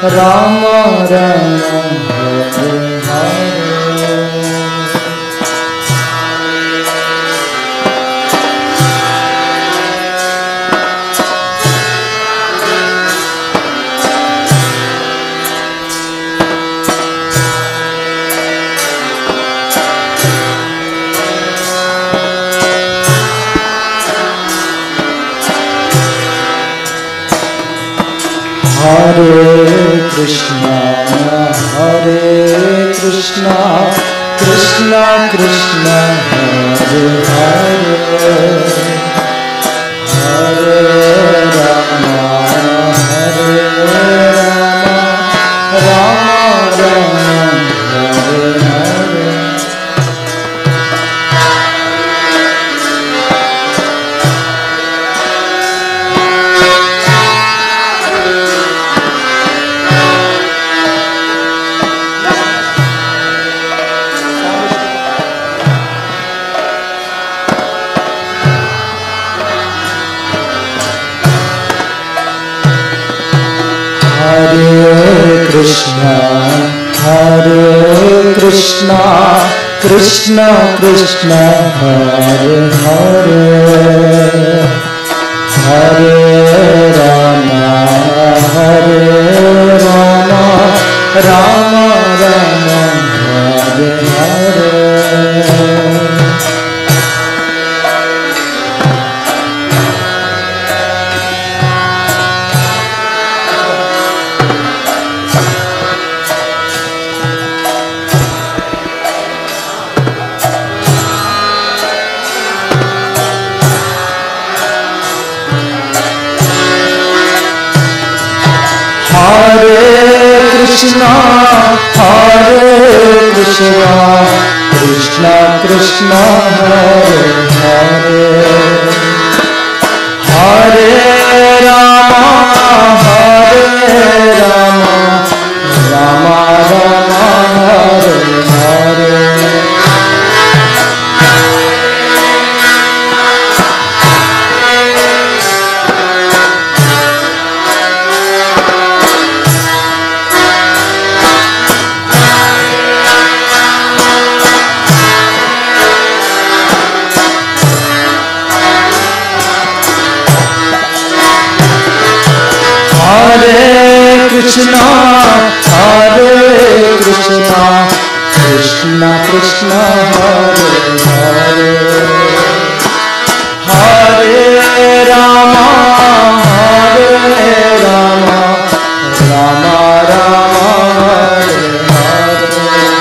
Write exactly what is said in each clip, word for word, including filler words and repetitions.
राम राम हरे हरे। हरे कृष्णा हरे कृष्णा कृष्णा कृष्णा हरे हरे, हरे राम हरे राम राम राम हरे हरे। हरे कृष्णा हरे कृष्णा कृष्णा कृष्णा हरे हरे, हरे राम हरे राम राम राम हरे हरे। हरे कृष्णा हरे कृष्णा कृष्णा कृष्णा हरे हरे, हरे राम हरे राम राम राम हरे हरे। हरे कृष्णा हरे कृष्णा कृष्णा कृष्णा हरे हरे, हरे राम हरे राम राम राम हरे हरे।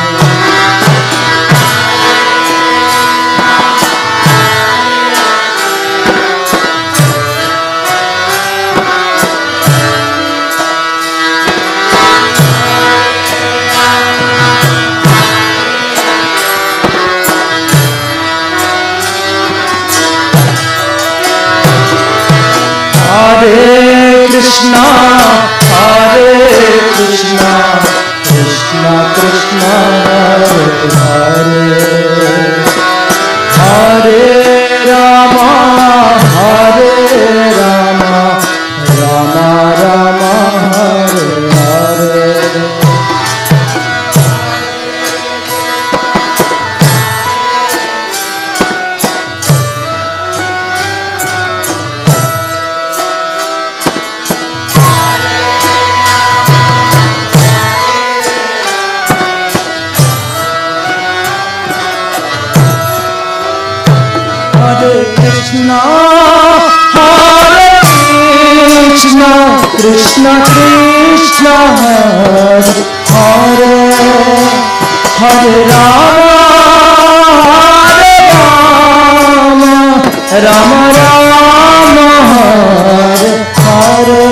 हरे कृष्णा हरे कृष्णा कृष्णा कृष्णा हरे हरे, हरे राम हरे Ram Ram Ram Hare Hare. Hare Krishna, Hare Krishna, Krishna Krishna, Hare Hare, Hare Rama, Hare Rama, Rama Rama, Hare Hare.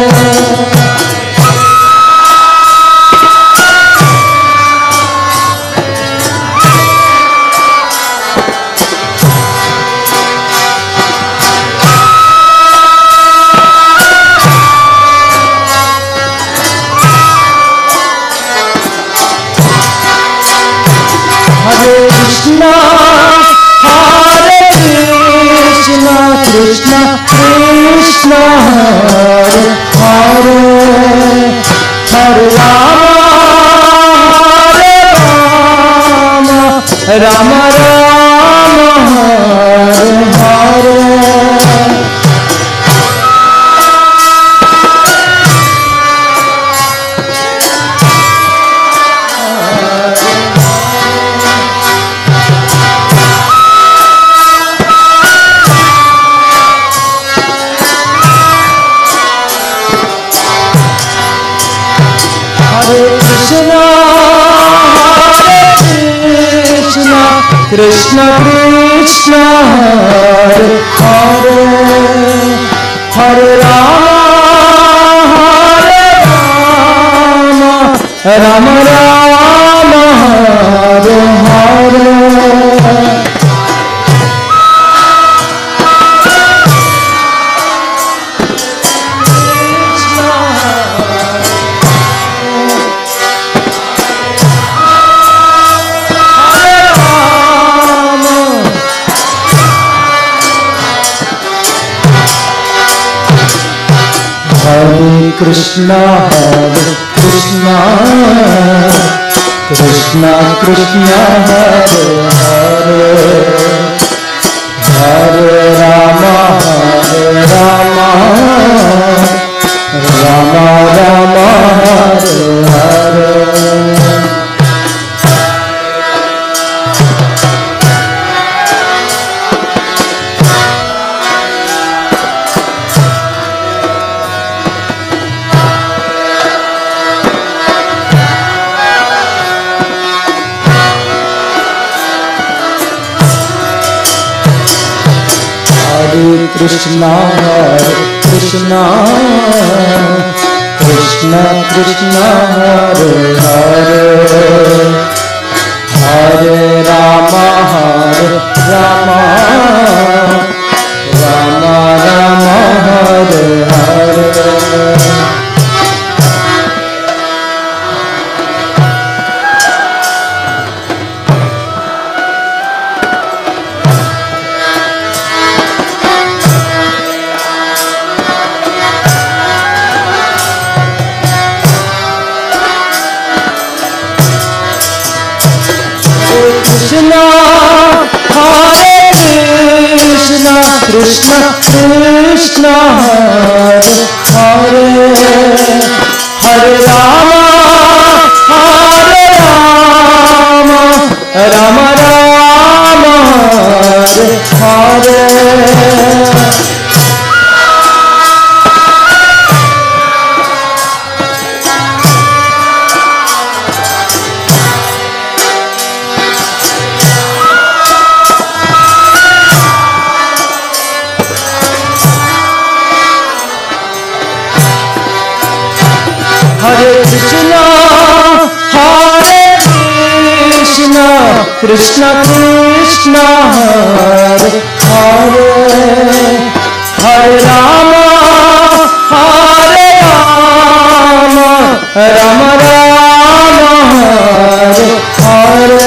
Krishna, Hare Krishna, Krishna Krishna, Hare Hare, Hare Rama, Hare Rama, Rama Rama, Hare Krishna, Krishna Krishna, Hare Hare, Hare Rama, Hare Rama, Rama Rama, Hare Hare. Krishna, Hare Krishna, Krishna Krishna, Hare Hare, Hare Rama, Hare Rama, Rama Rama, Hare Hare. Krishna, Hare Krishna, Krishna Krishna, Hare Hare, Hare Rama, Hare Rama, Rama Rama, Hare Hare. Krishna, Hare Krishna, Krishna Krishna, Hare Hare, Hare Rama, Hare Rama, Rama Rama, Hare Hare. Hare Krishna, Hare Krishna, Krishna Krishna, Hare Hare, Hare Rama, Hare Rama, Rama Rama, Hare Hare.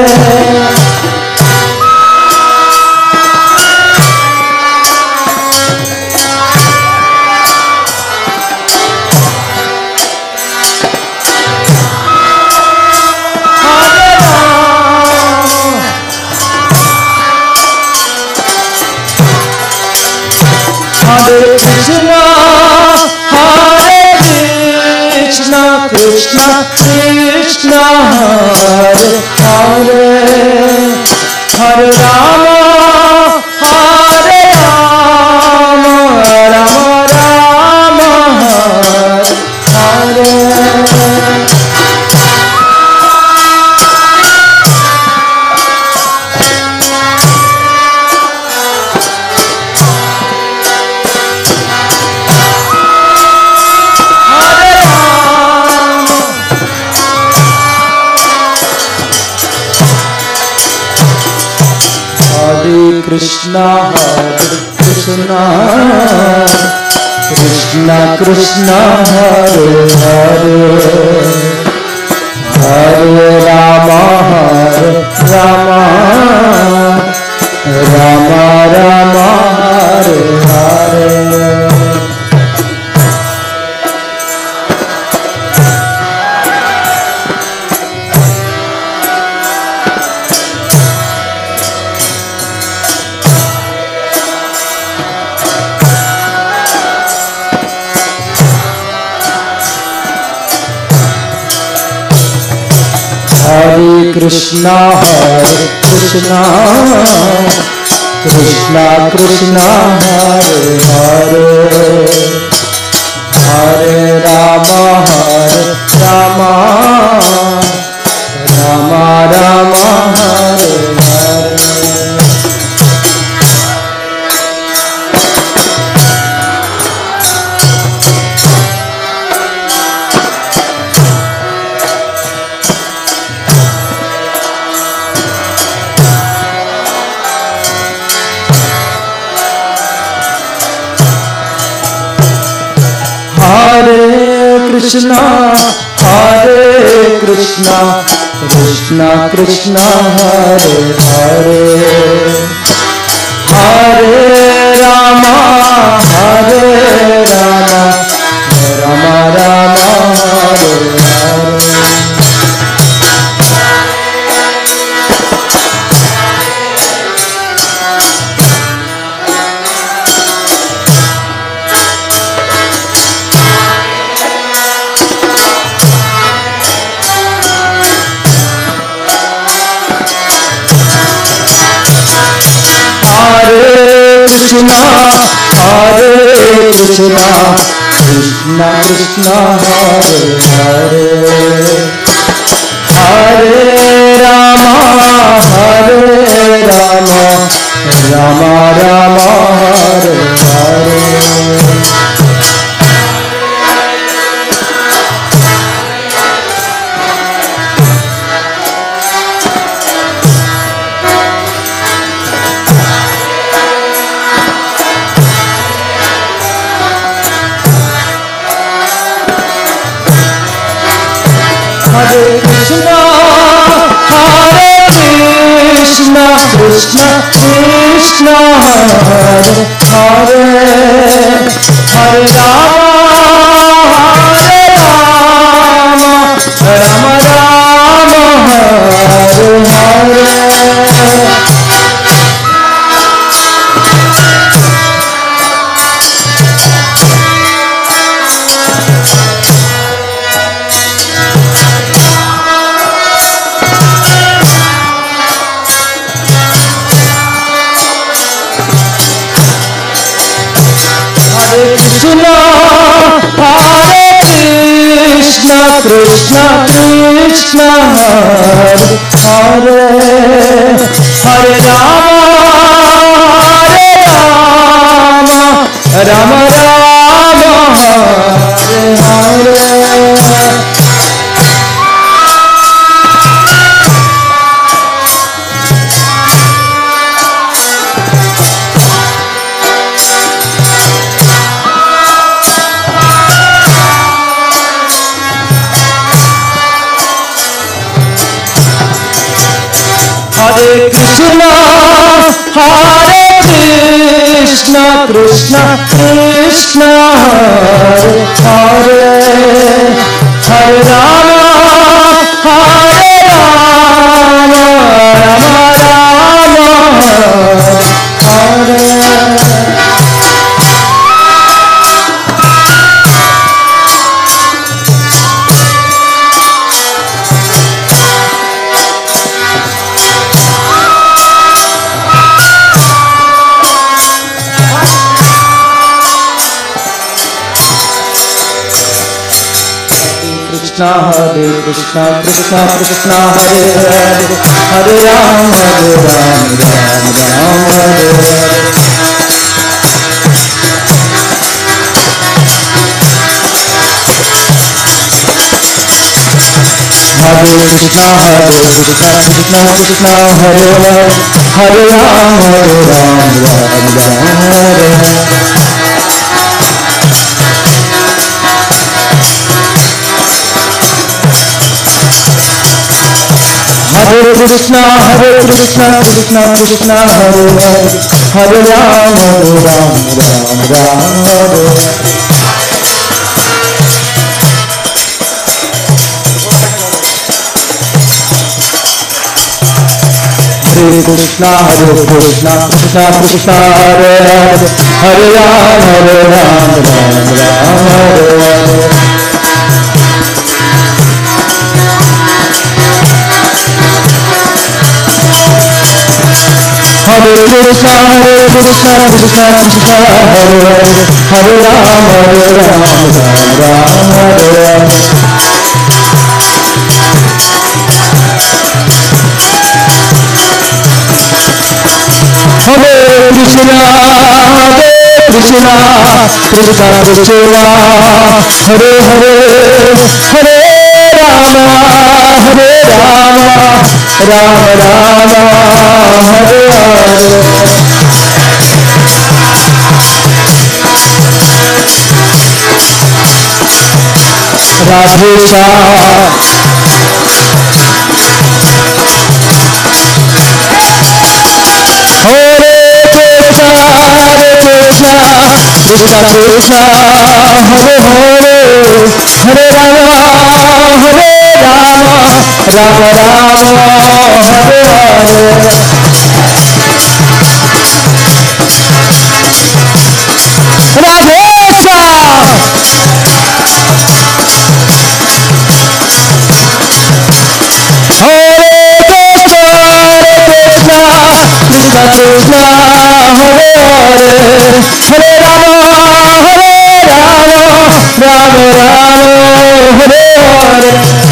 Hare Krishna, Hare Krishna, Krishna Krishna, Hare Hare, Hare Rama, Hare Rama, Rama Rama, Hare Hare. Hare Krishna, Hare Krishna, Krishna Krishna, Hare Hare, Hare Rama, Hare Rama, Rama Rama, Hare Hare. Hare Krishna, Hare Krishna, Krishna Krishna, Hare Hare, Hare Rama, Hare Rama, Rama Rama, Hare Hare. Hare Krishna, Hare Krishna, Krishna Krishna, Hare Hare, Hare Rama, Hare Rama, Rama Rama, Hare Hare. Hare Krishna, Hare Krishna, Krishna Krishna, Hare Hare, Hare Rama, Hare Rama, Rama Rama, Hare Hare. Hare Krishna, Hare Krishna, Krishna Krishna, Hare Hare, Hare Rama, Hare Rama, Rama Rama, Hare Hare. Krishna, Hare Krishna, Krishna Krishna, Hare Hare, Hare Rama, Hare Rama, Rama Rama, Hare Hare. Hare Krishna, Hare Krishna, Krishna Krishna, Hare Hare, Hare Rama, Hare Rama, Rama Rama, Hare Hare. Krishna, Hare Krishna, Krishna Krishna, Hare Hare, Hare Ram, Hare Ram, Ram Ram, Hare Hare. Hare Krishna, Hare Krishna, Krishna Krishna, Hare Hare, Hare Ram, Hare Ram, Ram Ram, Hare Hare. Hare Krishna, Hare Krishna, Krishna Krishna, Hare Hare, Hare Ram, Hare Ram, Ram Ram, Hare Hare. Hare Krishna, Hare Krishna, Krishna Krishna, Hare Hare, Hare Ram, Hare Ram, Ram Ram, Hare Hare. Krishna हरे कृष्णा कृष्णा कृष्णा हरे हरे हरे राम हरे राम राम राम हरे हरे हरे कृष्णा हरे कृष्णा कृष्णा कृष्णा हरे हरे हरे राम हरे राम राम राम हरे हरे राधे श्याम हरे कृष्णा हरे कृष्णा कृष्णा कृष्णा हरे हरे हरे राम हरे राम राम राम हरे हरे राधे श्याम हरे कृष्णा हरे कृष्णा कृष्णा कृष्णा हरे हरे हरे राम हरे राम राम राम हरे हरे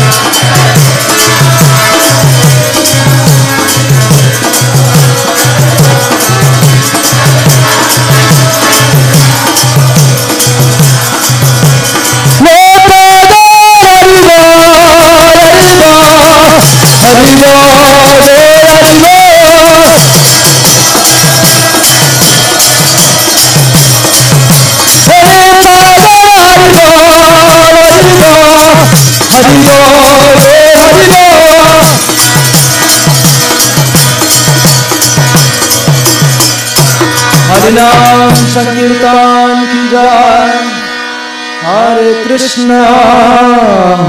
हरि बोल हरि बोल हरे हरि बोल हरि बोल हरि नाम संकीर्तन की जय हरे कृष्णा